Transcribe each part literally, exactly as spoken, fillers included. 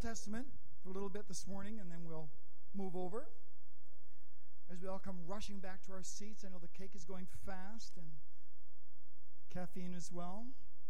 Old Testament for a little bit this morning, and then we'll move over. As we all come rushing back to our seats, I know the cake is going fast and caffeine as well.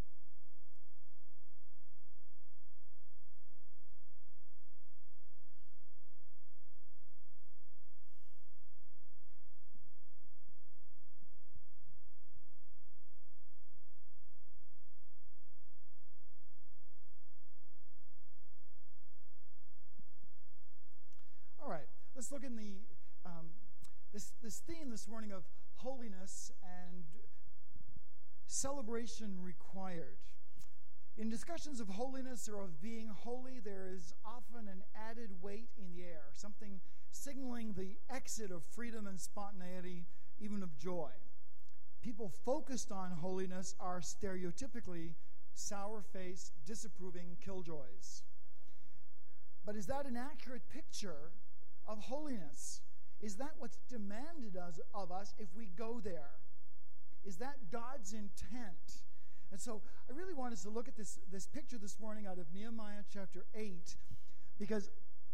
Let's look in the um, this this theme this morning of holiness and celebration required. In discussions of holiness or of being holy, there is often an added weight in the air, something signaling the exit of freedom and spontaneity, even of joy. People focused on holiness are stereotypically sour-faced, disapproving killjoys. But is that an accurate picture of holiness? Is that what's demanded of us if we go there? Is that God's intent? And so I really want us to look at this, this picture this morning out of Nehemiah chapter eight, because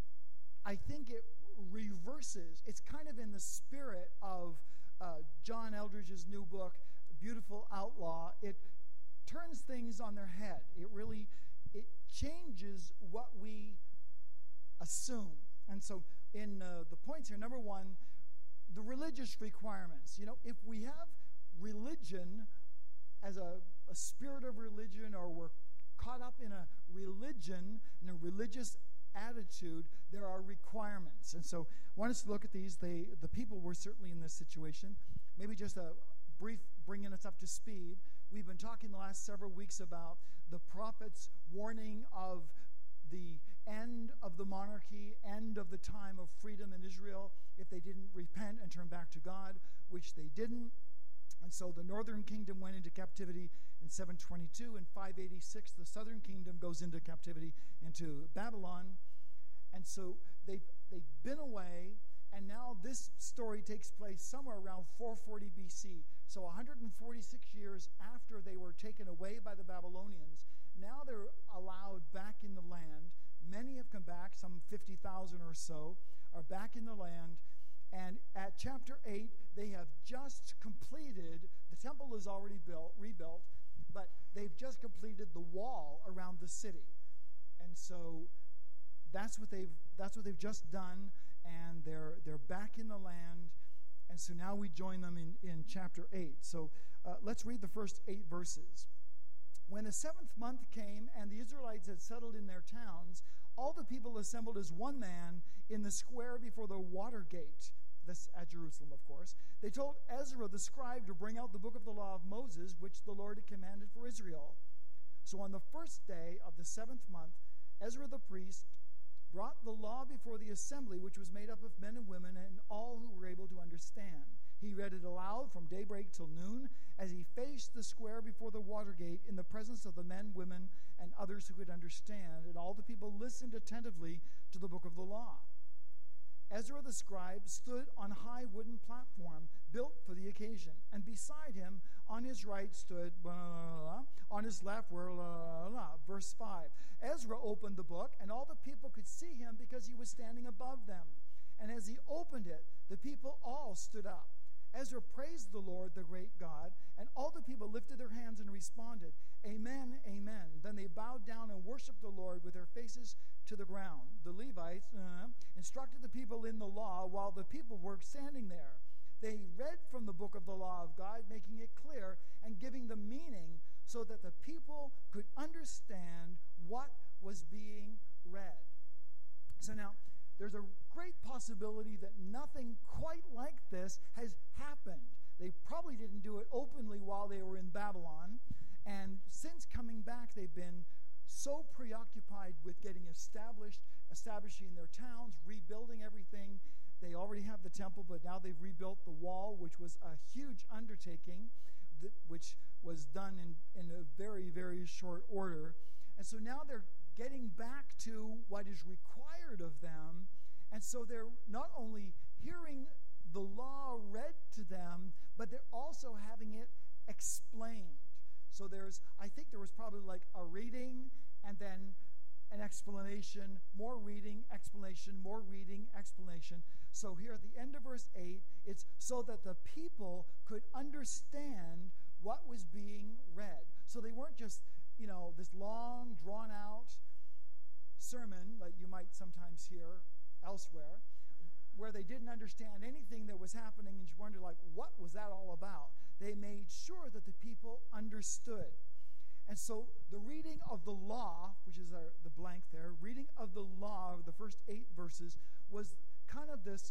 I think it reverses, it's kind of in the spirit of uh, John Eldridge's new book, Beautiful Outlaw. It turns things on their head. It really, it changes what we assume. And so in uh, the points here, number one, the religious requirements. You know, if we have religion as a, a spirit of religion, or we're caught up in a religion, in a religious attitude, there are requirements. And so I want us to look at these. They, the people were certainly in this situation. Maybe just a brief bringing us up to speed. We've been talking the last several weeks about the prophet's warning of the end of the monarchy, end of the time of freedom in Israel, if they didn't repent and turn back to God, which they didn't. And so the northern kingdom went into captivity in seven twenty-two. In five eighty-six, the southern kingdom goes into captivity into Babylon. And so they've, they've been away, and now this story takes place somewhere around four forty B C. So one hundred forty-six years after they were taken away by the Babylonians, now they're allowed back in the land. Many have come back, some fifty thousand or so are back in the land. And at chapter eight, they have just completed, the temple is already built, rebuilt, but they've just completed the wall around the city. And so that's what they've that's what they've just done, and they're they're back in the land. And so now we join them in, in chapter eight. So uh, let's read the first eight verses. When the seventh month came and the Israelites had settled in their towns, all the people assembled as one man in the square before the water gate. This at Jerusalem, of course. They told Ezra the scribe to bring out the book of the law of Moses, which the Lord had commanded for Israel. So on the first day of the seventh month, Ezra the priest brought the law before the assembly, which was made up of men and women and all who were able to understand. He read it aloud from daybreak till noon as he faced the square before the water gate in the presence of the men, women, and others who could understand. And all the people listened attentively to the book of the law. Ezra the scribe stood on a high wooden platform built for the occasion, and beside him on his right stood, blah, blah, blah, on his left were, blah, blah, blah. Verse five. Ezra opened the book, and all the people could see him because he was standing above them. And as he opened it, the people all stood up. Ezra praised the Lord, the great God, and all the people lifted their hands and responded, Amen, Amen. Then they bowed down and worshiped the Lord with their faces to the ground. The Levites uh, instructed the people in the law while the people were standing there. They read from the book of the law of God, making it clear and giving the meaning so that the people could understand what was being read. So now, there's a great possibility that nothing quite like this has happened. They probably didn't do it openly while they were in Babylon. And since coming back, they've been so preoccupied with getting established, establishing their towns, rebuilding everything. They already have the temple, but now they've rebuilt the wall, which was a huge undertaking, th- which was done in, in a very, very short order. And so now they're getting back to what is required of them. And so they're not only hearing the law read to them, but they're also having it explained. So there's, I think there was probably like a reading and then an explanation, more reading, explanation, more reading, explanation. So here at the end of verse eight, it's so that the people could understand what was being read. So they weren't just, you know, this long, drawn-out sermon that you might sometimes hear elsewhere, where they didn't understand anything that was happening and you wondered, like, what was that all about? They made sure that the people understood. And so the reading of the law, which is our, the blank there, reading of the law of the first eight verses was kind of this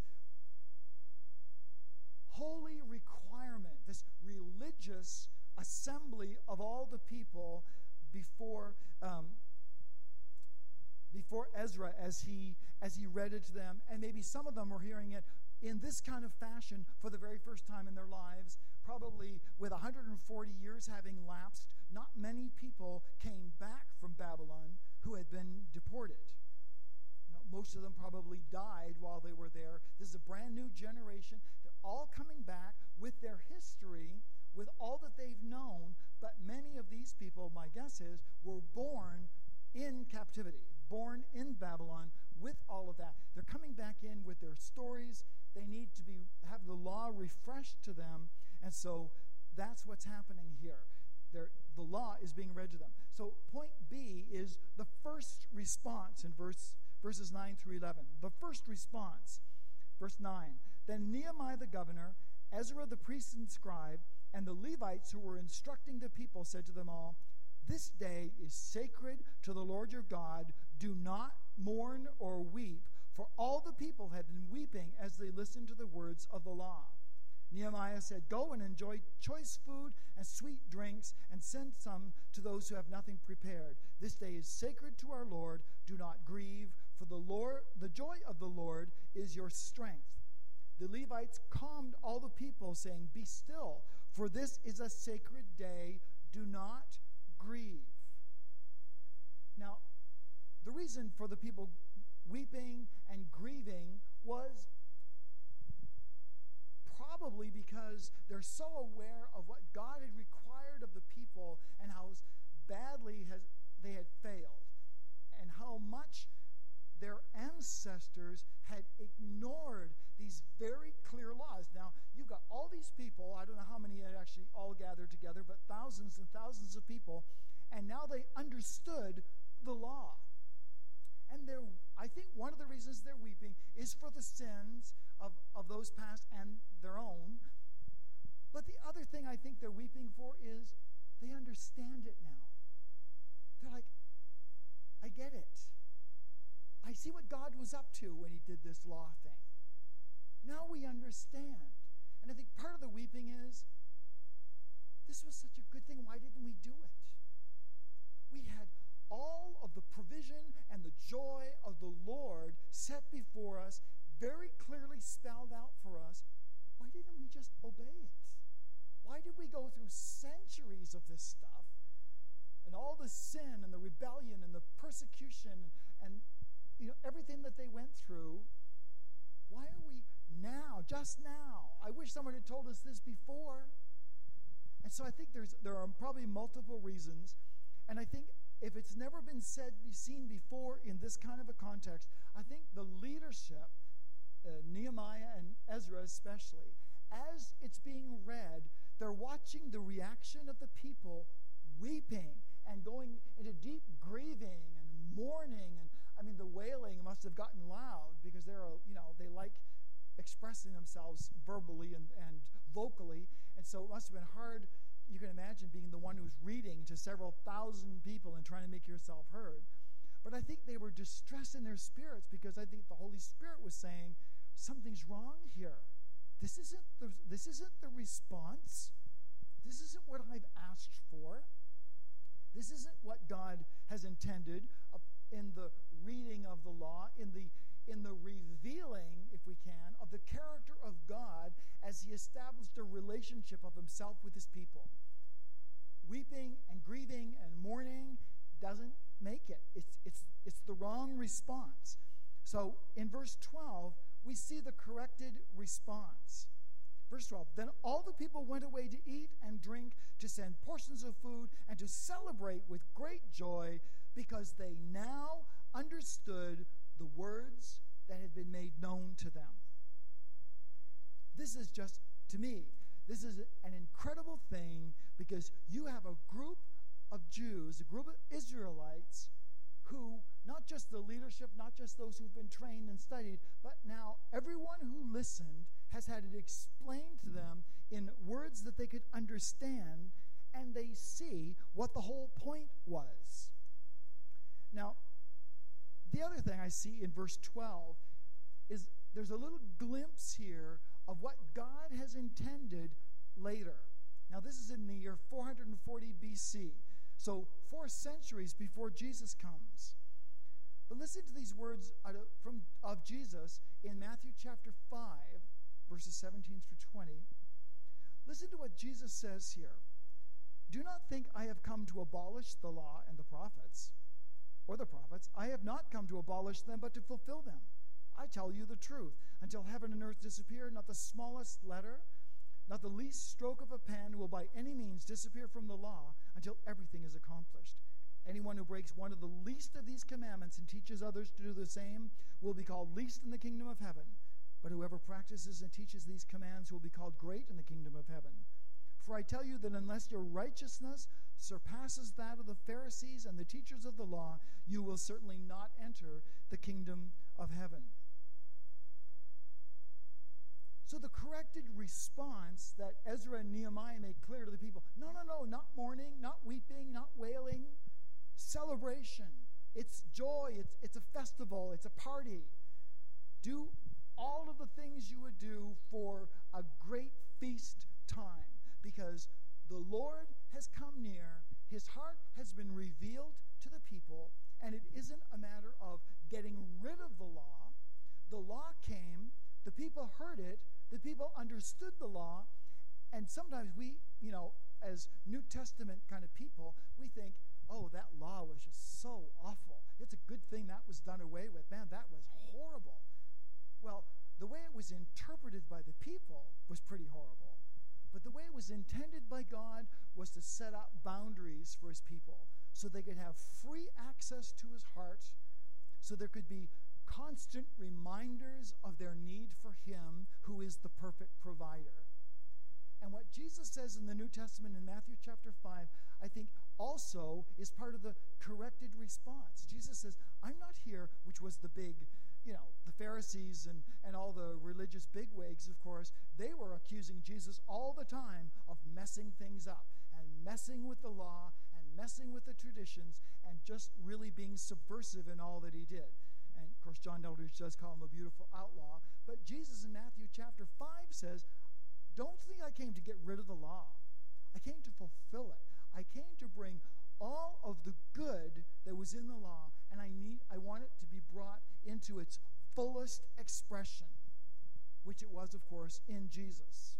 holy requirement, this religious assembly of all the people before um, before Ezra as he as he read it to them. And maybe some of them were hearing it in this kind of fashion for the very first time in their lives, probably with one hundred forty years having lapsed. Not many people came back from Babylon who had been deported. You know, most of them probably died while they were there. This is a brand new generation. They're all coming back with their history, with all that they've known, but many of these people, my guess is, were born in captivity, born in Babylon with all of that. They're coming back in with their stories. They need to be have the law refreshed to them, and so that's what's happening here. They're, the law is being read to them. So point B is the first response in verse verses nine through eleven. The first response, verse nine. Then Nehemiah the governor, Ezra the priest and scribe, and the Levites who were instructing the people said to them all, "This day is sacred to the Lord your God. Do not mourn or weep, for all the people had been weeping as they listened to the words of the law." Nehemiah said, "Go and enjoy choice food and sweet drinks, and send some to those who have nothing prepared. This day is sacred to our Lord. Do not grieve, for the Lord, the joy of the Lord is your strength." The Levites calmed all the people, saying, "Be still, for this is a sacred day. Do not grieve." Now, the reason for the people weeping and grieving was probably because they're so aware of what God had required of the people and how badly has, they had failed, and how much their ancestors had ignored these very clear laws. Now, you've got all these people, I don't know how many had actually all gathered together, but thousands and thousands of people, and now they understood the law. And they're, I think one of the reasons they're weeping is for the sins of, of those past and their own. But the other thing I think they're weeping for is they understand it now. They're like, I get it. I see what God was up to when he did this law thing. Now we understand. And I think part of the weeping is, this was such a good thing. Why didn't we do it? We had all of the provision and the joy of the Lord set before us, very clearly spelled out for us. Why didn't we just obey it? Why did we go through centuries of this stuff and all the sin and the rebellion and the persecution and, and you know everything that they went through? Why are we now, just now? I wish someone had told us this before. And so I think there's there are probably multiple reasons, and I think if it's never been said, be seen before in this kind of a context, I think the leadership, uh, Nehemiah and Ezra especially, as it's being read, they're watching the reaction of the people weeping and going into deep grieving and mourning. And I mean, the wailing must have gotten loud because they're, you know, they like expressing themselves verbally and, and vocally. And so it must have been hard. You can imagine being the one who's reading to several thousand people and trying to make yourself heard. But I think they were distressed in their spirits because I think the Holy Spirit was saying, something's wrong here. This isn't the, this isn't the response. This isn't what I've asked for. This isn't what God has intended uh, in the reading of the law, in the in the revealing, if we can, of the character of God as he established a relationship of himself with his people. Weeping and grieving and mourning doesn't make it. It's, it's, it's the wrong response. So in verse twelve, we see the corrected response. Verse twelve, then all the people went away to eat and drink, to send portions of food, and to celebrate with great joy, because they now understood the words that had been made known to them. This is just, to me, this is an incredible thing, because you have a group of Jews, a group of Israelites, who, not just the leadership, not just those who've been trained and studied, but now everyone who listened has had it explained to them in words that they could understand, and they see what the whole point was. Now, the other thing I see in verse twelve is there's a little glimpse here of what God has intended later. Now, this is in the year four hundred forty B C, so four centuries before Jesus comes. But listen to these words out of, from, of Jesus in Matthew chapter five, verses seventeen through twenty. Listen to what Jesus says here. Do not think I have come to abolish the law and the prophets, or the prophets. I have not come to abolish them, but to fulfill them. I tell you the truth. Until heaven and earth disappear, not the smallest letter, not the least stroke of a pen will by any means disappear from the law until everything is accomplished. Anyone who breaks one of the least of these commandments and teaches others to do the same will be called least in the kingdom of heaven. But whoever practices and teaches these commands will be called great in the kingdom of heaven. For I tell you that unless your righteousness surpasses that of the Pharisees and the teachers of the law, you will certainly not enter the kingdom of heaven. So the corrected response that Ezra and Nehemiah made clear to the people, no, no, no, not mourning, not weeping, not wailing, celebration. It's joy, it's, it's a festival, it's a party. Do all of the things you would do for a great feast time, because the Lord has come near, his heart has been revealed to the people, and it isn't a matter of getting rid of the law. The law came, the people heard it, the people understood the law, and sometimes we, you know, as New Testament kind of people, we think, oh, that law was just so awful. It's a good thing that was done away with. Man, that was horrible. Well, the way it was interpreted by the people was pretty horrible. But the way it was intended by God was to set up boundaries for his people so they could have free access to his heart, so there could be constant reminders of their need for him who is the perfect provider. And what Jesus says in the New Testament in Matthew chapter five, I think also is part of the corrected response. Jesus says, I'm not here, which was the big, you know, the Pharisees and, and all the religious bigwigs, of course, they were accusing Jesus all the time of messing things up and messing with the law and messing with the traditions and just really being subversive in all that he did. And, of course, John Eldridge does call him a beautiful outlaw. But Jesus in Matthew chapter five says, don't think I came to get rid of the law. I came to fulfill it. I came to bring all of the good that was in the law, and I need, I want it to be brought into its fullest expression, which it was, of course, in Jesus.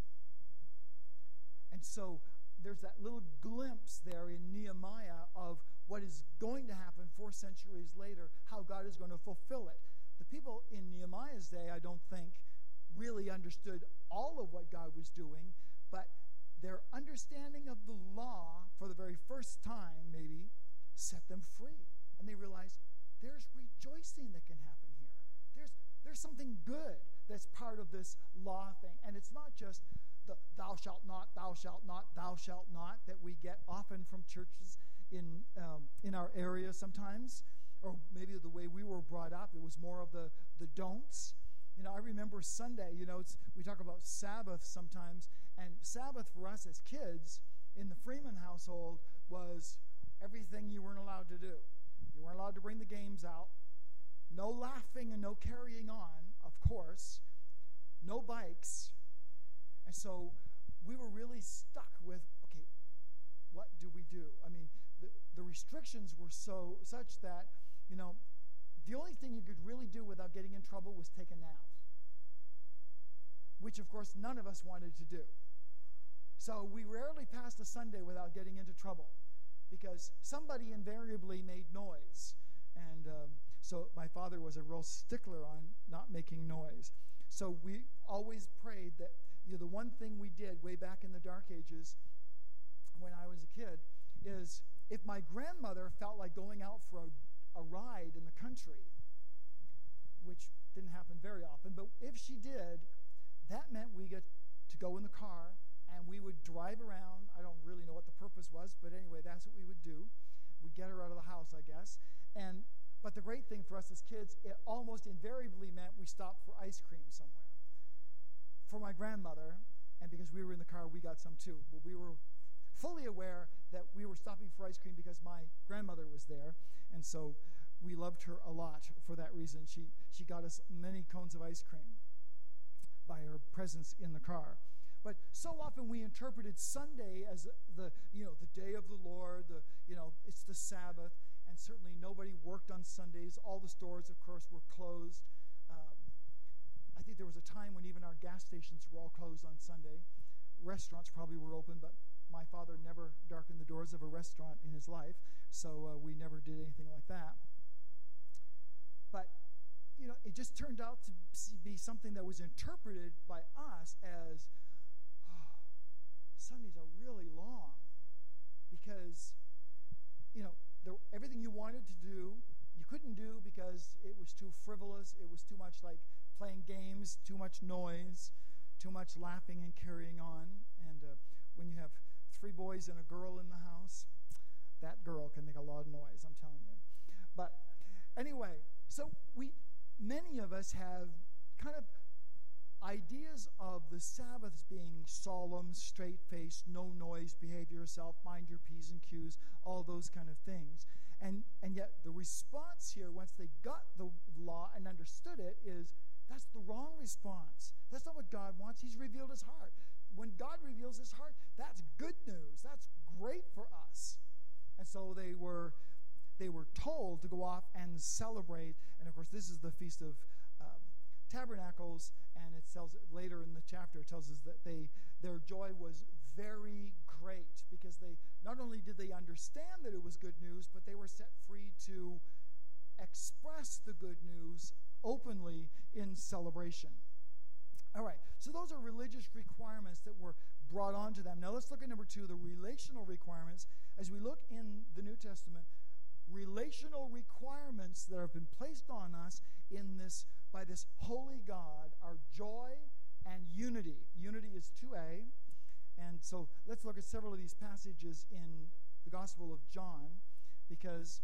And so there's that little glimpse there in Nehemiah of what is going to happen four centuries later, how God is going to fulfill it. The people in Nehemiah's day, I don't think, really understood all of what God was doing, but their understanding of the law for the very first time, maybe, set them free. And they realized there's rejoicing that can happen here. There's, there's something good that's part of this law thing. And it's not just the thou shalt not, thou shalt not, thou shalt not that we get often from churches in um, in our area sometimes, or maybe the way we were brought up, it was more of the, the don'ts. You know, I remember Sunday, you know, it's, we talk about Sabbath sometimes, and Sabbath for us as kids in the Freeman household was everything you weren't allowed to do. You weren't allowed to bring the games out. No laughing and no carrying on, of course. No bikes. And so we were really stuck with, okay, what do we do? I mean, the, the restrictions were so such that, you know, the only thing you could really do without getting in trouble was take a nap, which, of course, none of us wanted to do. So we rarely passed a Sunday without getting into trouble because somebody invariably made noise. And um, so my father was a real stickler on not making noise. So we always prayed that, you know, the one thing we did way back in the dark ages when I was a kid is if my grandmother felt like going out for a, a ride in the country, But if she did, that meant we get to go in the car and we would drive around. I don't really know what the purpose was, but anyway, that's what we would do. We'd get her out of the house, I guess. And but the great thing for us as kids, it almost invariably meant we stopped for ice cream somewhere. For my grandmother, and because we were in the car, we got some too. But we were fully aware that we were stopping for ice cream because my grandmother was there, and so we loved her a lot for that reason. She she got us many cones of ice cream by her presence in the car. But so often we interpreted Sunday as the, you know, the day of the Lord, the, you know, it's the Sabbath, and certainly nobody worked on Sundays. All the stores, of course, were closed. Um, I think there was a time when even our gas stations were all closed on Sunday. Restaurants probably were open, but my father never darkened the doors of a restaurant in his life, so uh, we never did anything like that. But you know, it just turned out to be something that was interpreted by us as, oh, Sundays are really long because, you know, the, everything you wanted to do, you couldn't do because it was too frivolous. It was too much like playing games, too much noise, too much laughing and carrying on. And uh, when you have three boys and a girl in the house, that girl can make a lot of noise, I'm telling you. But anyway, so we... many of us have kind of ideas of the Sabbath as being solemn, straight-faced, no noise, behave yourself, mind your P's and Q's, all those kind of things. And and yet the response here, once they got the law and understood it, is that's the wrong response. That's not what God wants. He's revealed his heart. When God reveals his heart, that's good news. That's great for us. And so they were... They were told to go off and celebrate, and of course this is the Feast of um, Tabernacles, and it tells later in the chapter, it tells us that they their joy was very great because they not only did they understand that it was good news, but they were set free to express the good news openly in celebration. All right, so those are religious requirements that were brought onto them. Now let's look at number two, the relational requirements. As we look in the New Testament, relational requirements that have been placed on us in this by this holy God are joy and unity. Unity is two A. And so let's look at several of these passages in the Gospel of John, because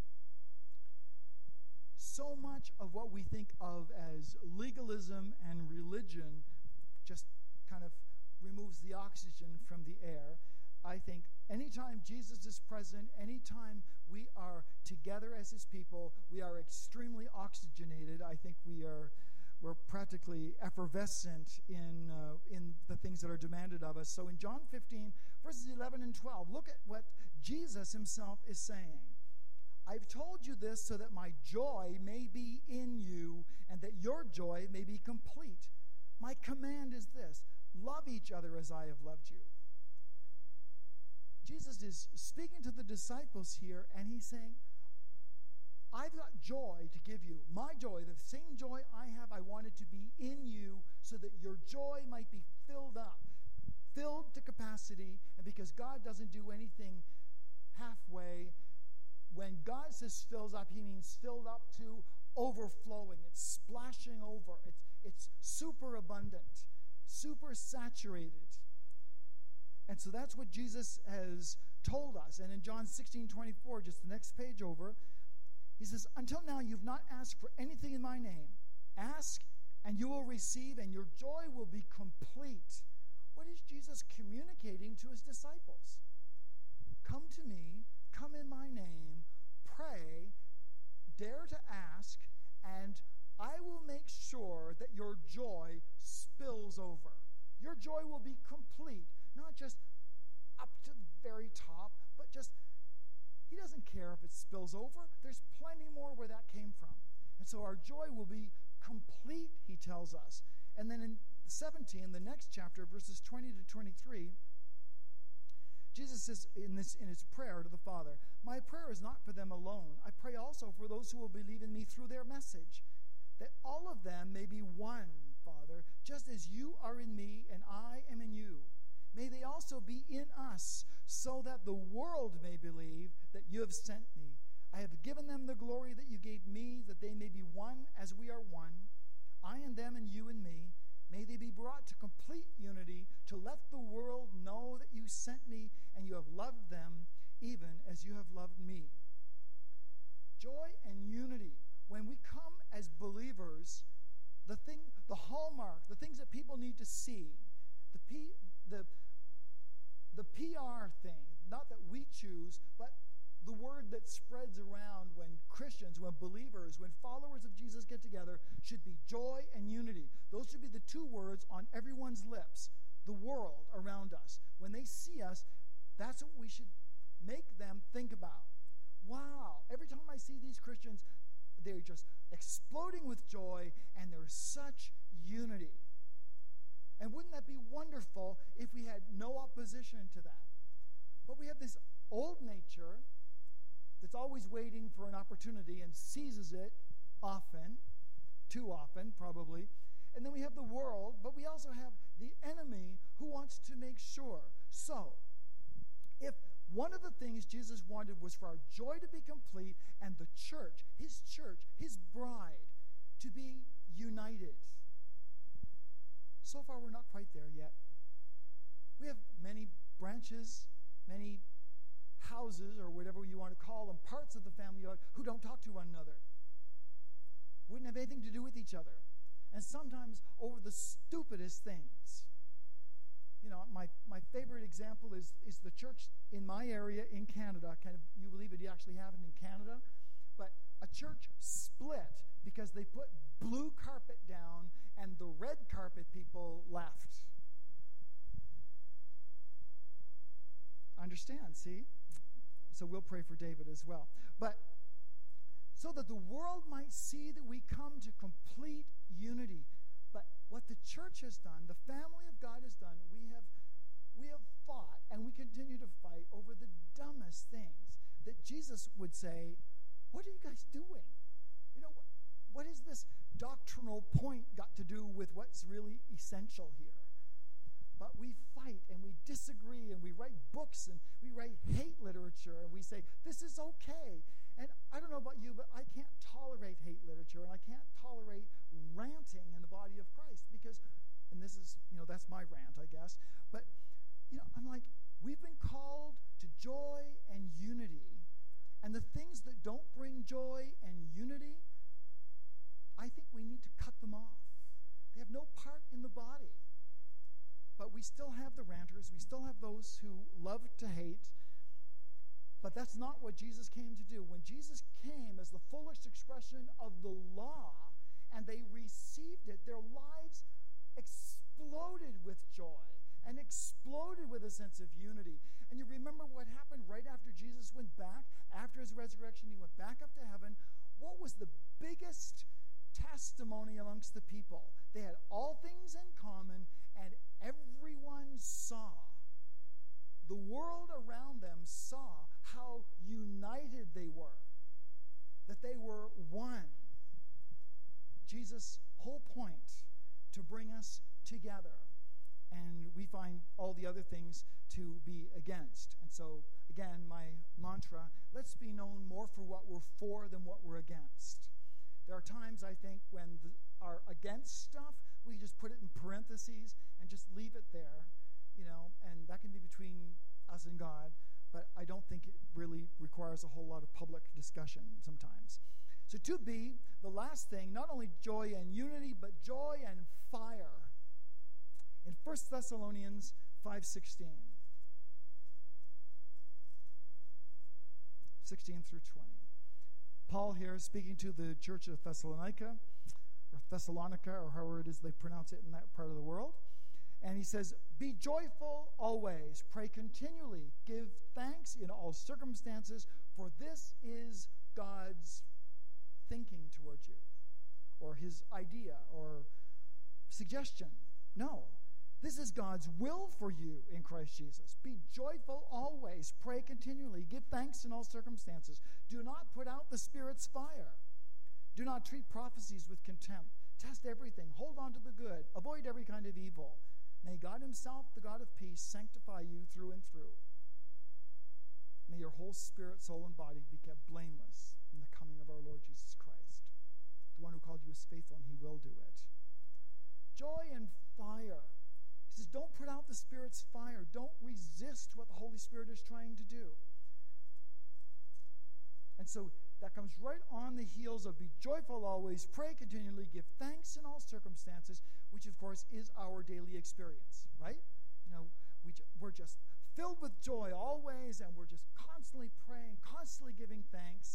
so much of what we think of as legalism and religion just kind of removes the oxygen from the air. I think anytime Jesus is present, anytime we are together as his people, we are extremely oxygenated. I think we are we're practically effervescent in uh, in the things that are demanded of us. So in John fifteen, verses eleven and twelve, look at what Jesus himself is saying. I've told you this so that my joy may be in you and that your joy may be complete. My command is this: love each other as I have loved you. Jesus is speaking to the disciples here, and he's saying, I've got joy to give you. My joy, the same joy I have, I want it to be in you so that your joy might be filled up, filled to capacity. And because God doesn't do anything halfway, when God says fills up, he means filled up to overflowing. It's splashing over. It's, it's super abundant, super saturated. And so that's what Jesus has told us. And in John sixteen twenty-four, just the next page over, he says, until now you've not asked for anything in my name. Ask and you will receive and your joy will be complete. What is Jesus communicating to his disciples? Come to me, come in my name, pray, dare to ask, and I will make sure that your joy spills over. Your joy will be complete. Not just up to the very top, but just, he doesn't care if it spills over. There's plenty more where that came from. And so our joy will be complete, he tells us. And then in seventeen, the next chapter, verses twenty to twenty-three, Jesus says in this in his prayer to the Father, my prayer is not for them alone. I pray also for those who will believe in me through their message, that all of them may be one, Father, just as you are in me and I am in you. May they also be in us, so that the world may believe that you have sent me. I have given them the glory that you gave me, that they may be one as we are one. I and them and you to let the world know that you sent me and you have loved them even as you have loved me. Joy and unity. When we come as believers, the thing, the hallmark, the things that people need to see, the P, the, the P R thing, not that we choose, but the word that spreads around when Christians, when believers, when followers of Jesus get together should be joy and unity. Those should be the two words on everyone's lips, the world around us. When they see us, that's what we should make them think about. Wow, every time I see these Christians, they're just exploding with joy and there's such unity. And wouldn't that be wonderful if we had no opposition to that? But we have this old nature that's always waiting for an opportunity and seizes it often, too often probably. And then we have the world, but we also have the enemy who wants to make sure. So, if one of the things Jesus wanted was for our joy to be complete and the church, his church, his bride, to be united. So far, we're not quite there yet. We have many branches, many houses, or whatever you want to call them, parts of the family who don't talk to one another. Wouldn't have anything to do with each other. And sometimes over the stupidest things. You know, my, my favorite example is, is the church in my area in Canada. Kind of, you believe it actually happened in Canada? But a church split because they put blue carpet down and the red carpet people left. Understand, see? So we'll pray for David as well. But so that the world might see that we come to complete unity. But what the church has done, the family of God has done, we have we have fought and we continue to fight over the dumbest things that Jesus would say, what are you guys doing? You know, what is this doctrinal point got to do with what's really essential here? But we fight and we disagree and we write books and we write hate literature and we say, this is okay. And I don't know about you, but I can't tolerate hate literature and I can't tolerate ranting in the body of Christ because, and this is, you know, that's my rant, I guess. But, you know, I'm like, we've been called to joy and unity. And the things that don't bring joy and unity, I think we need to cut them off. They have no part in the body. But we still have the ranters. We still have those who love to hate. But that's not what Jesus came to do. When Jesus came as the fullest expression of the law, and they received it, their lives exploded with joy and exploded with a sense of unity. And you remember what happened right after Jesus went back, after his resurrection, he went back up to heaven. What was the biggest testimony amongst the people? They had all things in common, and everyone saw, the world around them saw how united they were, that they were one. Jesus' whole point to bring us together, and we find all the other things to be against. And so, again, my mantra, let's be known more for what we're for than what we're against. There are times, I think, when the, our against stuff, we just put it in parentheses and just leave it there, you know, and that can be between us and God, but I don't think it really requires a whole lot of public discussion sometimes. So to be, the last thing, not only joy and unity, but joy and fire. In First Thessalonians five sixteen. sixteen through twenty. Paul here speaking to the church of Thessalonica, or Thessalonica, or however it is they pronounce it in that part of the world. And he says, be joyful always, pray continually, give thanks in all circumstances, for this is God's thinking towards you, or his idea, or suggestion. No, this is God's will for you in Christ Jesus. Be joyful always, pray continually, give thanks in all circumstances. Do not put out the Spirit's fire. Do not treat prophecies with contempt. Test everything, hold on to the good, avoid every kind of evil. May God himself, the God of peace, sanctify you through and through. May your whole spirit, soul, and body be kept blameless in the coming of our Lord Jesus Christ. The one who called you is faithful, and he will do it. Joy and fire. He says, don't put out the Spirit's fire. Don't resist what the Holy Spirit is trying to do. And so that comes right on the heels of be joyful always, pray continually, give thanks in all circumstances, which of course is our daily experience, right? You know, we ju- we're just filled with joy always, and we're just constantly praying, constantly giving thanks.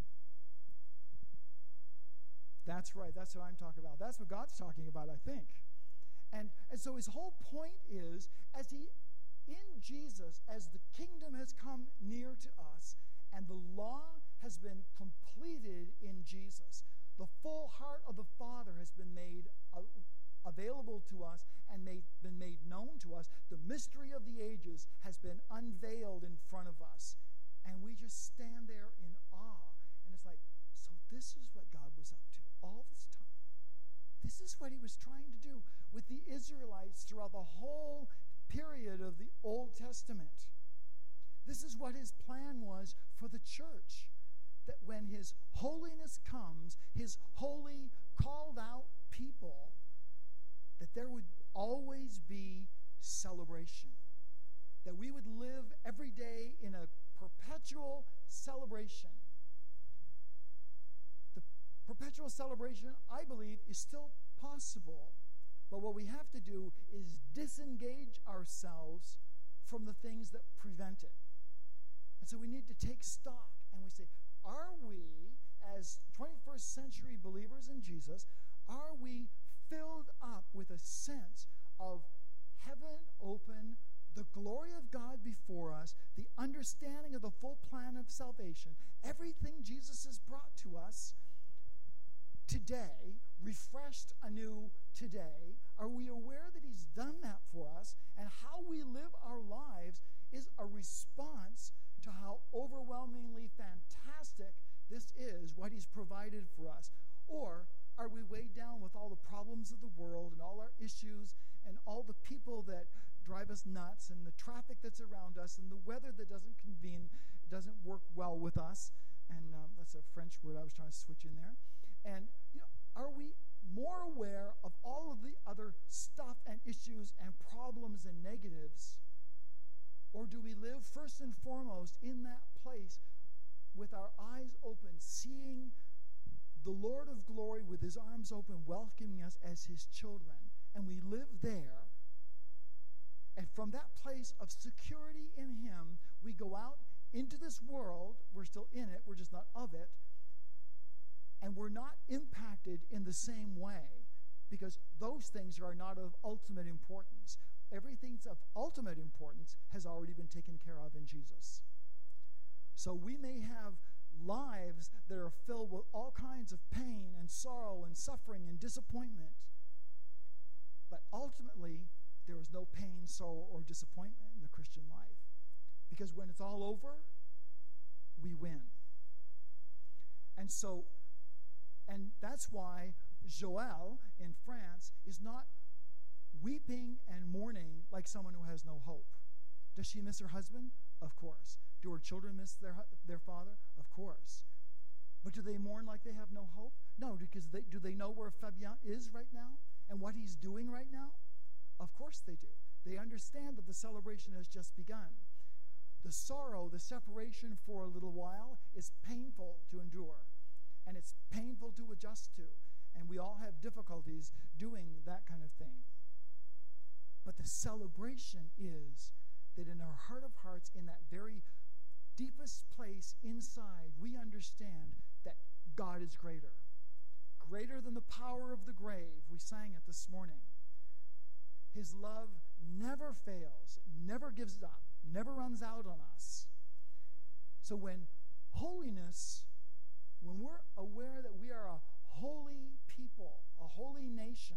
That's right. That's what I'm talking about. That's what God's talking about, I think. And, and so his whole point is, as he, in Jesus, as the kingdom has come near to us, and the law has been completed in Jesus, the full heart of the Father has been made uh, available to us and made, been made known to us. The mystery of the ages has been unveiled in front of us. And we just stand there in awe. And it's like, so this is what God was up to all this time. This is what he was trying to do with the Israelites throughout the whole period of the Old Testament. This is what his plan was for the church. That when his holiness comes, his holy, called out people, that there would always be celebration. That we would live every day in a perpetual celebration. The perpetual celebration, I believe, is still possible. But what we have to do is disengage ourselves from the things that prevent it. And so we need to take stock and we say, are we, as twenty-first century believers in Jesus, are we filled up with a sense of heaven open, the glory of God before us, the understanding of the full plan of salvation, everything Jesus has brought to us today, refreshed anew today? Are we aware that he's done that for us? And how we live our lives is a response to how overwhelmingly fantastic this is, what he's provided for us. Or are we weighed down with all the problems of the world and all our issues and all the people that drive us nuts and the traffic that's around us and the weather that doesn't convene, doesn't work well with us? And um, that's a French word I was trying to switch in there. And you know, are we more aware of all of the other stuff and issues and problems and negatives? Or do we live first and foremost in that place with our eyes open, seeing the Lord of glory with his arms open, welcoming us as his children, and we live there, and from that place of security in him, we go out into this world. We're still in it, we're just not of it, and we're not impacted in the same way, because those things are not of ultimate importance. Everything of ultimate importance has already been taken care of in Jesus. So we may have lives that are filled with all kinds of pain and sorrow and suffering and disappointment, but ultimately there is no pain, sorrow, or disappointment in the Christian life, because when it's all over, we win. And so, and that's why Joëlle in France is not weeping and mourning like someone who has no hope. Does she miss her husband? Of course. Do her children miss their their father? Of course. But do they mourn like they have no hope? No, because they, do they know where Fabien is right now and what he's doing right now? Of course they do. They understand that the celebration has just begun. The sorrow, the separation for a little while is painful to endure, and it's painful to adjust to, and we all have difficulties doing that kind of thing. But the celebration is that in our heart of hearts, in that very deepest place inside, we understand that God is greater. Greater than the power of the grave. We sang it this morning. His love never fails, never gives up, never runs out on us. So when holiness, when we're aware that we are a holy people, a holy nation,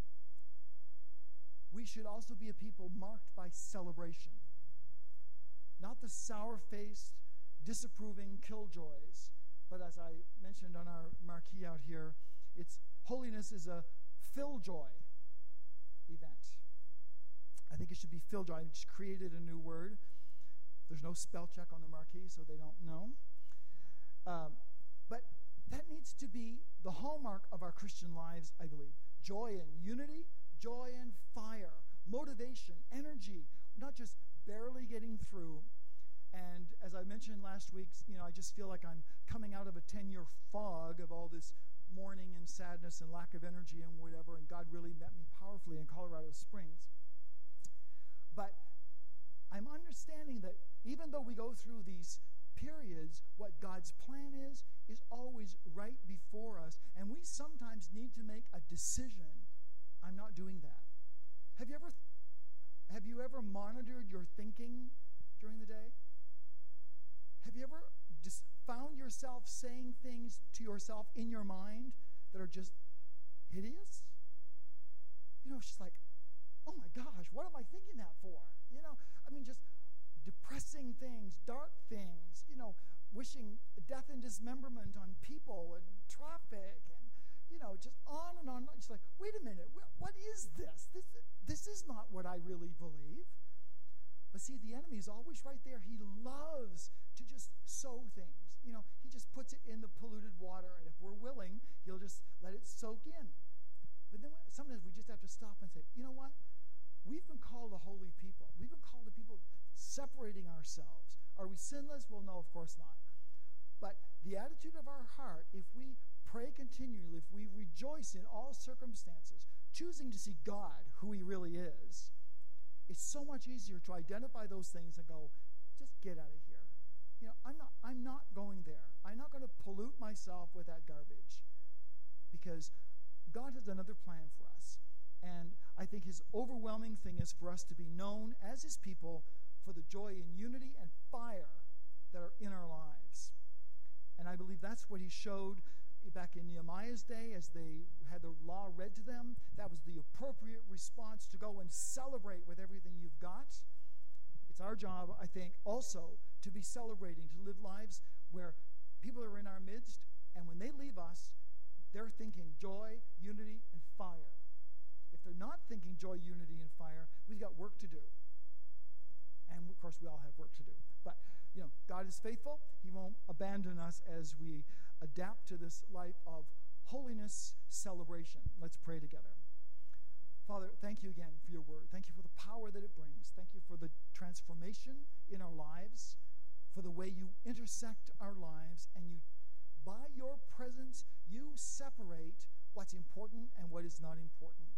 we should also be a people marked by celebration. Not the sour-faced, disapproving killjoys, but as I mentioned on our marquee out here, it's holiness is a fill-joy event. I think it should be fill-joy. I just created a new word. There's no spell check on the marquee, so they don't know. Um, but that needs to be the hallmark of our Christian lives, I believe. Joy and unity, joy and fire, motivation, energy, not just barely getting through. And as I mentioned last week, you know, I just feel like I'm coming out of a ten-year fog of all this mourning and sadness and lack of energy and whatever, and God really met me powerfully in Colorado Springs. But I'm understanding that even though we go through these periods, what God's plan is, is always right before us, and we sometimes need to make a decision. I'm not doing that. Have you ever, have you ever monitored your thinking during the day? Have you ever just found yourself saying things to yourself in your mind that are just hideous? You know, it's just like, oh my gosh, what am I thinking that for? You know, I mean, just depressing things, dark things, you know, wishing death and dismemberment on people and traffic and, you know, just on and on. Just like, wait a minute, what is this? This, this is not what I really believe. But see, the enemy is always right there. He loves to just sow things. You know, he just puts it in the polluted water, and if we're willing, he'll just let it soak in. But then sometimes we just have to stop and say, you know what? We've been called a holy people. We've been called a people separating ourselves. Are we sinless? Well, no, of course not. But the attitude of our heart, if we pray continually, if we rejoice in all circumstances, choosing to see God, who he really is, it's so much easier to identify those things and go, just get out of here. You know, I'm not, I'm not going there. I'm not going to pollute myself with that garbage, because God has another plan for us. And I think his overwhelming thing is for us to be known as his people for the joy and unity and fire that are in our lives. And I believe that's what he showed back in Nehemiah's day as they had the law read to them. That was the appropriate response to go and celebrate with everything you've got. It's our job, I think, also to be celebrating, to live lives where people are in our midst, and when they leave us, they're thinking joy, unity, and fire. If they're not thinking joy, unity, and fire, we've got work to do. And, of course, we all have work to do. But, you know, God is faithful. He won't abandon us as we adapt to this life of holiness celebration. Let's pray together. Father, thank you again for your word. Thank you for the power that it brings. Thank you for the transformation in our lives, for the way you intersect our lives, and you, by your presence, you separate what's important and what is not important.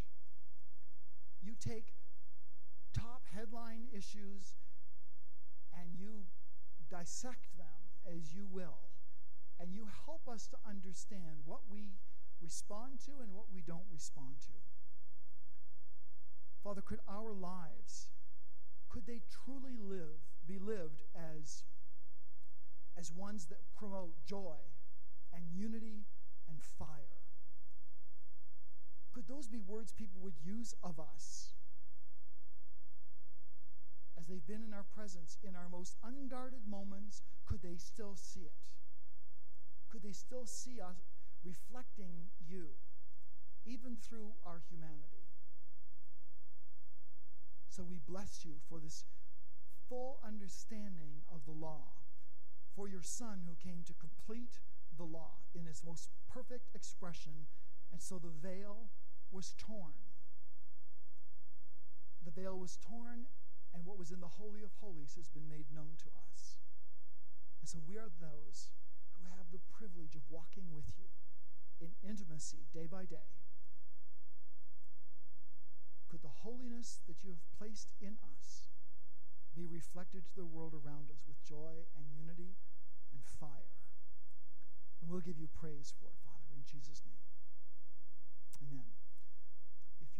You take top headline issues and you dissect them as you will, and you help us to understand what we respond to and what we don't respond to. Father, could our lives, could they truly live, be lived as, as ones that promote joy and unity and fire? Could those be words people would use of us as they've been in our presence in our most unguarded moments? Could they still see it? Could they still see us reflecting you, even through our humanity? So we bless you for this full understanding of the law, for your Son who came to complete the law in its most perfect expression, and so the veil was torn. The veil was torn, and what was in the Holy of Holies has been made known to us. And so we are those who have the privilege of walking with you in intimacy day by day. Could the holiness that you have placed in us be reflected to the world around us with joy and unity and fire? And we'll give you praise for it, Father, in Jesus' name. Amen.